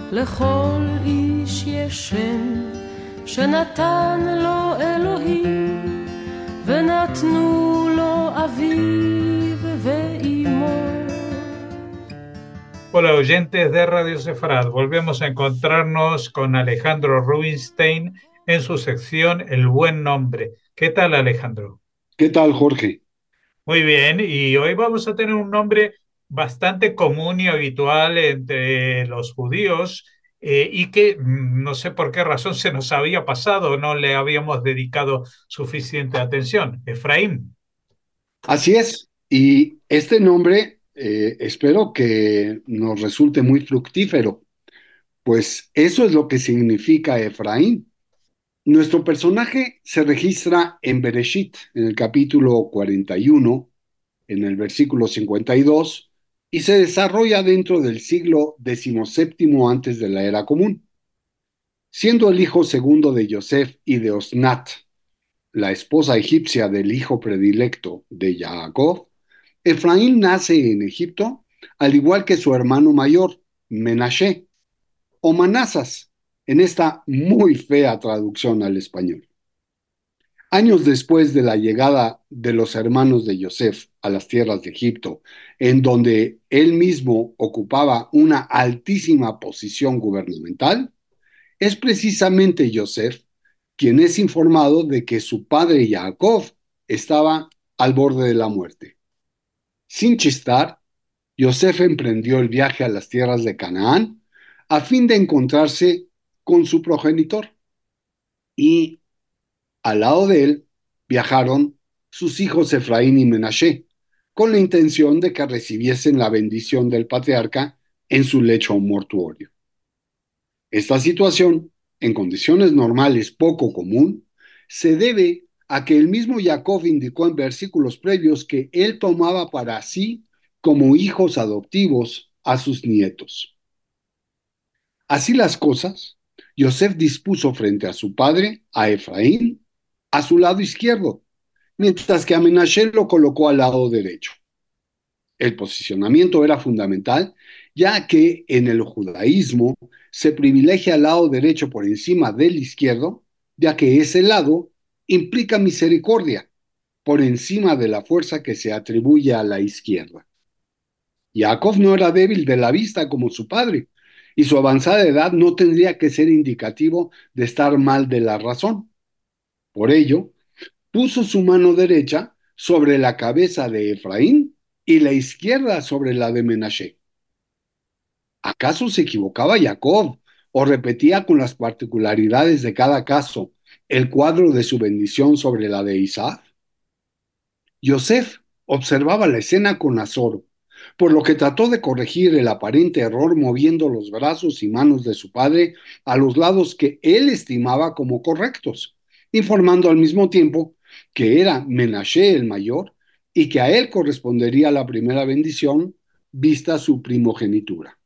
לכל איש יש שם שנתן לו אלוהים, ונתנו לו אביו ואימו. Hola oyentes de Radio Sefrat, volvemos a encontrarnos con Alejandro Rubinstein en su sección El Buen Nombre. ¿Qué tal, Alejandro? ¿Qué tal, Jorge? Muy bien, y hoy vamos a tener un nombre bastante común y habitual entre los judíos y que no sé por qué razón se nos había pasado, no le habíamos dedicado suficiente atención. Efraín. Así es, y este nombre espero que nos resulte muy fructífero, pues eso es lo que significa Efraín. Nuestro personaje se registra en Bereshit, en el capítulo 41, en el versículo 52, y se desarrolla dentro del siglo XVII antes de la era común. Siendo el hijo segundo de Yosef y de Osnat, la esposa egipcia del hijo predilecto de Jacob, Efraín nace en Egipto, al igual que su hermano mayor, Menashe, o Manasas, en esta muy fea traducción al español. Años después de la llegada de los hermanos de Yosef a las tierras de Egipto, en donde él mismo ocupaba una altísima posición gubernamental, es precisamente Yosef quien es informado de que su padre Jacob estaba al borde de la muerte. Sin chistar, Yosef emprendió el viaje a las tierras de Canaán a fin de encontrarse con su progenitor. Y al lado de él viajaron sus hijos Efraín y Menashe, con la intención de que recibiesen la bendición del patriarca en su lecho mortuorio. Esta situación, en condiciones normales poco común, se debe a que el mismo Jacob indicó en versículos previos que él tomaba para sí como hijos adoptivos a sus nietos. Así las cosas, Yosef dispuso frente a su padre, a Efraín, a su lado izquierdo, mientras que a Menashe lo colocó al lado derecho. El posicionamiento era fundamental, ya que en el judaísmo se privilegia el lado derecho por encima del izquierdo, ya que ese lado implica misericordia por encima de la fuerza que se atribuye a la izquierda. Jacob no era débil de la vista como su padre, y su avanzada edad no tendría que ser indicativo de estar mal de la razón. Por ello, puso su mano derecha sobre la cabeza de Efraín y la izquierda sobre la de Menashe. ¿Acaso se equivocaba Jacob o repetía con las particularidades de cada caso el cuadro de su bendición sobre la de Isaac? Yosef observaba la escena con azoro, por lo que trató de corregir el aparente error moviendo los brazos y manos de su padre a los lados que él estimaba como correctos, informando al mismo tiempo que era Menashe el mayor y que a él correspondería la primera bendición vista su primogenitura.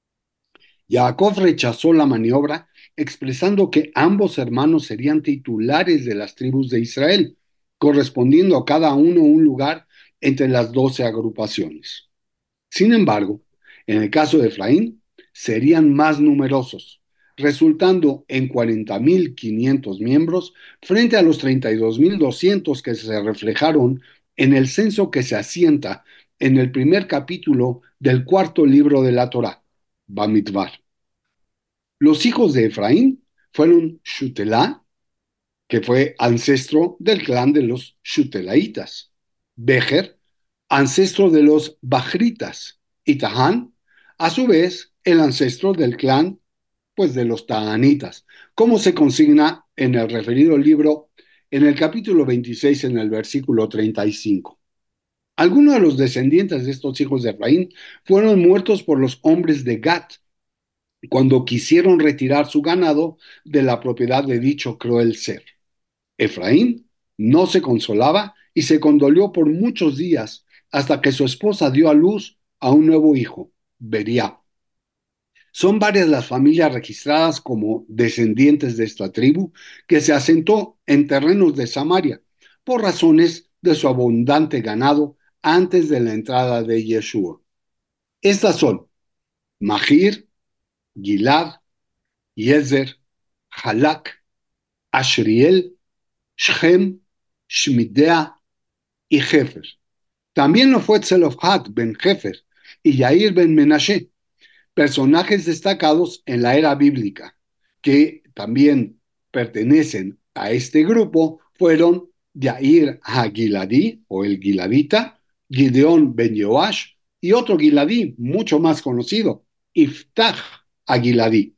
Jacob rechazó la maniobra, expresando que ambos hermanos serían titulares de las tribus de Israel, correspondiendo a cada uno un lugar entre las 12 agrupaciones. Sin embargo, en el caso de Efraín, serían más numerosos, resultando en 40.500 miembros frente a los 32.200 que se reflejaron en el censo que se asienta en el primer capítulo del cuarto libro de la Torá, Bamidbar. Los hijos de Efraín fueron Shutelá, que fue ancestro del clan de los Shutelaitas; Becher, ancestro de los Bajritas; y Tahán, a su vez, el ancestro del clan, pues, de los Tahanitas, como se consigna en el referido libro, en el capítulo 26, en el versículo 35. Algunos de los descendientes de estos hijos de Efraín fueron muertos por los hombres de Gat, cuando quisieron retirar su ganado de la propiedad de dicho cruel ser. Efraín no se consolaba y se condolió por muchos días hasta que su esposa dio a luz a un nuevo hijo, Bería. Son varias las familias registradas como descendientes de esta tribu que se asentó en terrenos de Samaria por razones de su abundante ganado antes de la entrada de Yeshua. Estas son Mahir, Gilad, Yezer, Halak, Ashriel, Shem, Shmidea y Jefer. También lo fue Tzelofhad ben Jefer y Yair ben Menashe, personajes destacados en la era bíblica, que también pertenecen a este grupo, fueron Yair HaGiladi, o el Giladita, Gideón ben Joash, y otro Giladí, mucho más conocido, Iftach HaGiladi.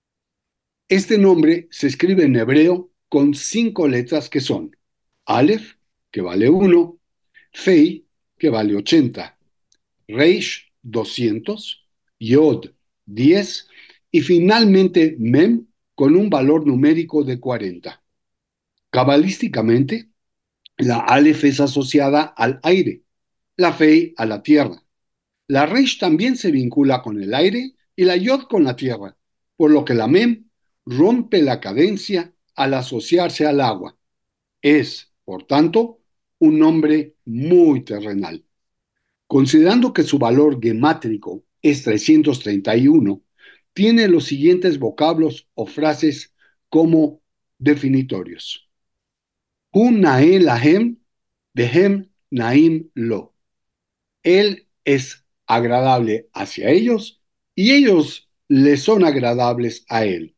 Este nombre se escribe en hebreo con 5 letras que son Aleph, que vale 1, Fei, que vale 80, Reish 200, Yod 10 y finalmente Mem con un valor numérico de 40. Cabalísticamente, la Aleph es asociada al aire, la Fei a la tierra. La Reish también se vincula con el aire y la Yod con la tierra, por lo que la Mem rompe la cadencia al asociarse al agua. Es, por tanto, un nombre muy terrenal. Considerando que su valor gemátrico es 331, tiene los siguientes vocablos o frases como definitorios. Hu nae lahem, behem naim lo. Él es agradable hacia ellos y ellos le son agradables a él.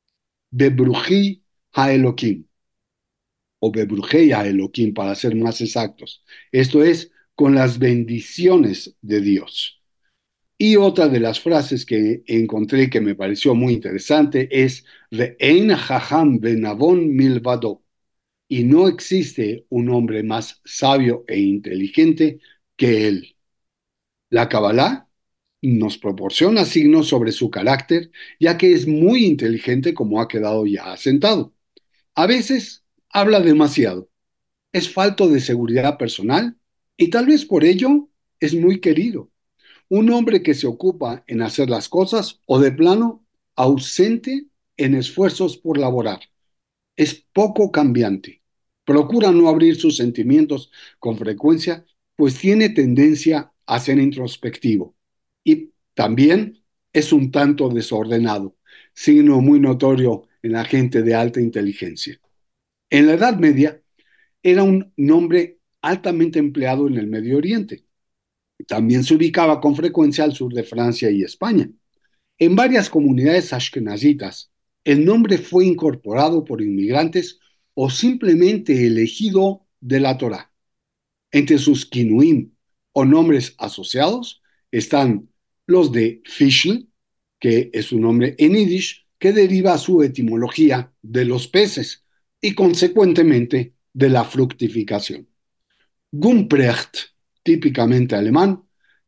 Bebruji ha-Elohim, o Bebrujei ha-Elohim para ser más exactos. Esto es, con las bendiciones de Dios. Y otra de las frases que encontré que me pareció muy interesante es Ve'ein hajam benavon milvado. Y no existe un hombre más sabio e inteligente que él. La Kabbalah nos proporciona signos sobre su carácter, ya que es muy inteligente como ha quedado ya asentado. A veces habla demasiado, es falto de seguridad personal y tal vez por ello es muy querido. Un hombre que se ocupa en hacer las cosas o de plano ausente en esfuerzos por laborar. Es poco cambiante. Procura no abrir sus sentimientos con frecuencia, pues tiene tendencia a ser introspectivo. Y también es un tanto desordenado, signo muy notorio en la gente de alta inteligencia. En la Edad Media era un nombre altamente empleado en el Medio Oriente. También se ubicaba con frecuencia al sur de Francia y España. En varias comunidades ashkenazitas, el nombre fue incorporado por inmigrantes o simplemente elegido de la Torá. Entre sus kinuim o nombres asociados están los de Fischl, que es un nombre en yiddish que deriva su etimología de los peces y consecuentemente de la fructificación. Gumprecht, típicamente alemán,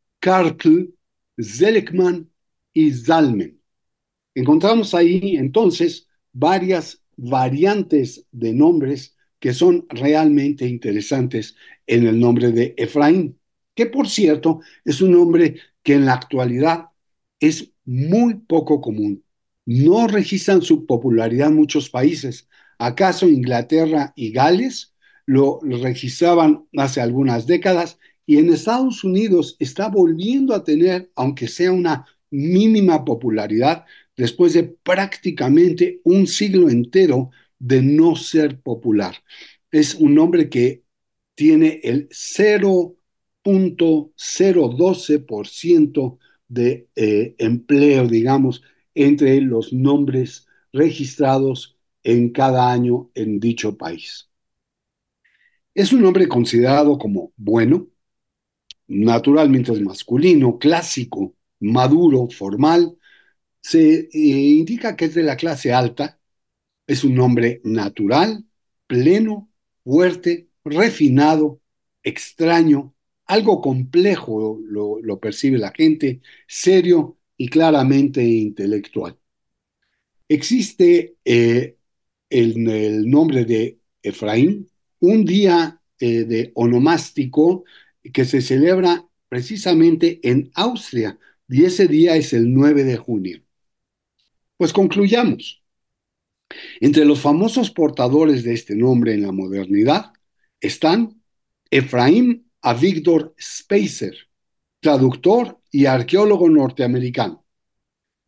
Kartl, Seligman y Zalmen. Encontramos ahí entonces varias variantes de nombres que son realmente interesantes en el nombre de Efraín, que por cierto es un nombre que en la actualidad es muy poco común. No registran su popularidad en muchos países. ¿Acaso Inglaterra y Gales lo registraban hace algunas décadas? Y en Estados Unidos está volviendo a tener, aunque sea una mínima popularidad, después de prácticamente un siglo entero de no ser popular. Es un nombre que tiene el 0.012% de empleo, digamos, entre los nombres registrados en cada año en dicho país. Es un nombre considerado como bueno, naturalmente es masculino, clásico, maduro, formal. Se indica que es de la clase alta, es un nombre natural, pleno, fuerte, refinado, extraño, algo complejo lo percibe la gente, serio y claramente intelectual. Existe en el nombre de Efraín un día de onomástico que se celebra precisamente en Austria y ese día es el 9 de junio. Pues concluyamos. Entre los famosos portadores de este nombre en la modernidad están Efraim Avigdor Speiser, traductor y arqueólogo norteamericano,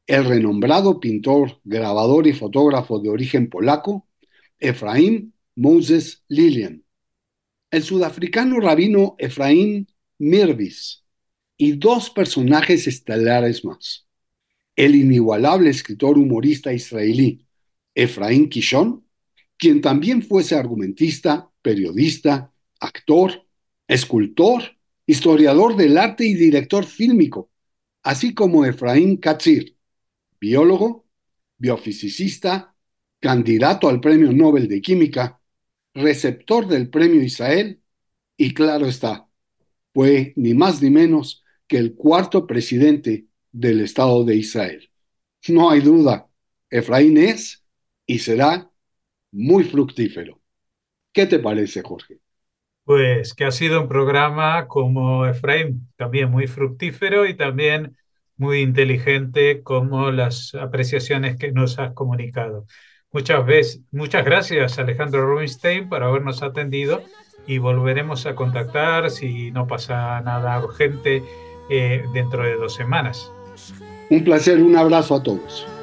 el renombrado pintor, grabador y fotógrafo de origen polaco, Efraim Moses Lilien, el sudafricano rabino Efraim Mirvis y dos personajes estelares más: el inigualable escritor humorista israelí Efraim Kishon, quien también fuese argumentista, periodista, actor, escultor, historiador del arte y director fílmico, así como Efraim Katzir, biólogo, biofisicista, candidato al Premio Nobel de Química, receptor del Premio Israel y, claro está, fue ni más ni menos que el cuarto presidente del Estado de Israel. No hay duda, Efraín es y será muy fructífero. ¿Qué te parece, Jorge? Pues que ha sido un programa como Efraín, también muy fructífero y también muy inteligente como las apreciaciones que nos has comunicado. Muchas gracias, Alejandro Rubinstein, por habernos atendido y volveremos a contactar si no pasa nada urgente dentro de 2 semanas. Un placer, un abrazo a todos.